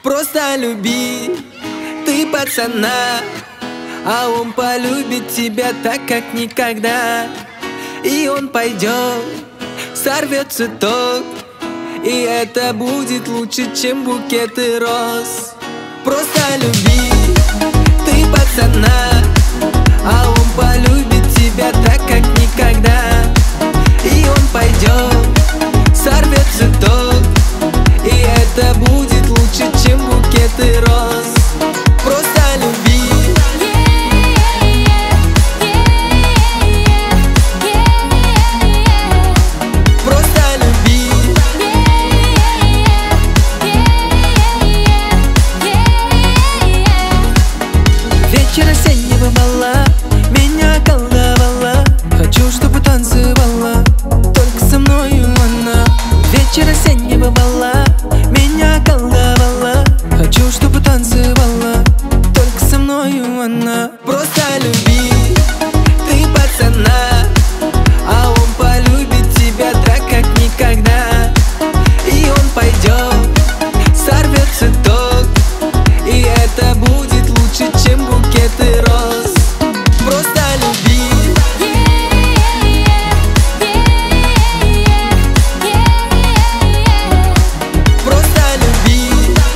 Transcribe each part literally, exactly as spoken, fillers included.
Просто люби ты пацана, а он полюбит тебя так, как никогда. И он пойдет, сорвет цветок, и это будет лучше, чем букеты роз. Просто люби ты пацана, а он полюбит тебя так, как никогда. И он пойдет, сорвет цветок, и это будет лучше, чем букеты роз. Просто люби. Просто люби. Вечер осеннего бала меня колдовала. Хочу, чтобы танцевала только со мною она. Вечер осеннего бала меня колдовала. Хочу, чтобы танцевала только со мною она. Просто люби ты пацана, а он полюбит тебя так, как никогда. И он пойдет, сорвет цветок, и это будет лучше, чем букеты роз. Просто люби. Просто люби.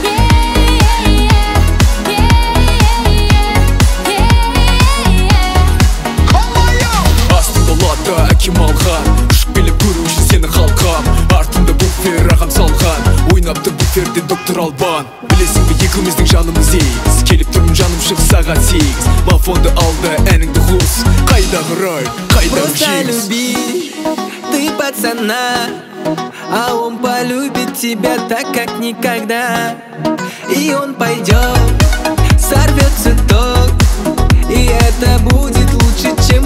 Астында латта әкем алған, ұшып келіп көру үшін сені қалқам. Артында буфер ағам салған, ойнапты буферде доктор Албан. Білесің бе екеуміздің жанымыз егіз, келіп тұрмын жаным шығыс сағат сегіз. Мафонды алды әніңді қос, қайдағы рай, қайдағы Просто жеңіс. люби ты пацана, а он полюбит тебя так, как никогда. И он пойдет, сорвет цветок, и это будет лучше, чем